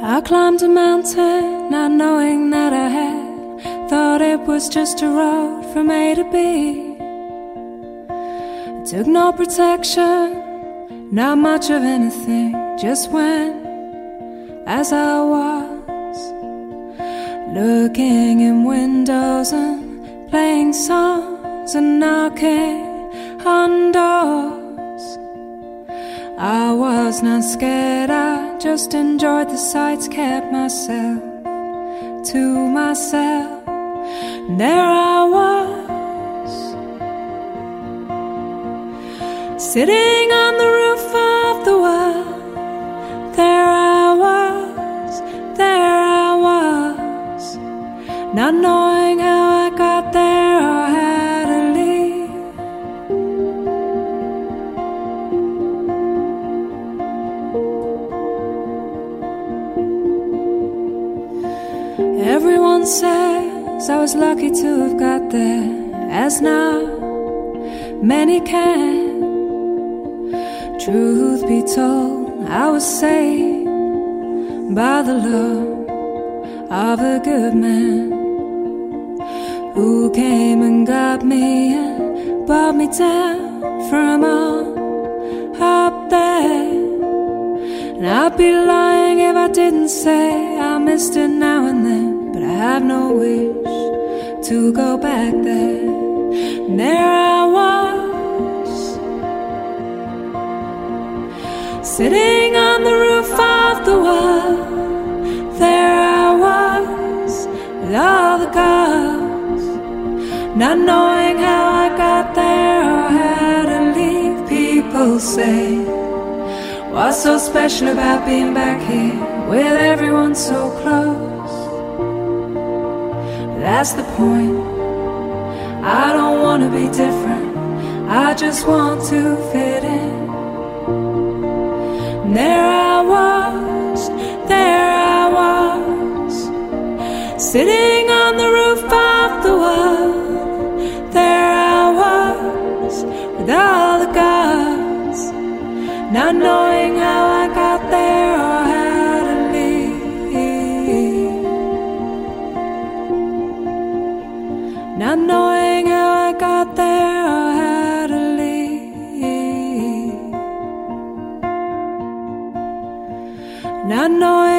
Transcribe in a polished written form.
I climbed a mountain, not knowing that I had thought it was just a road from A to B. I took no protection, not much of anything, just went as I was, looking in windows and playing songs and knocking on doors. I was not scared, I just enjoyed the sights, kept myself to myself. And there I was, sitting on the roof of the world. There I was, not knowing how I got there or how to leave. Everyone says I was lucky to have got there, as not many can. Truth be told, I was saved by the love of a good man, who came and got me and brought me down from up there. And I'd be lying if I didn't say I missed it now and then, but I have no wish to go back there. And there I was, sitting on the roof of the world. There I was, with all the girls, not knowing how I got there or how to leave. People say, what's so special about being back here with everyone so close? But that's the point. I don't want to be different, I just want to fit in. And there I was, sitting on the roof of the world. There I was, with all the girls, not knowing how I got there or how to leave. Not knowing how I got there or how to leave. Not knowing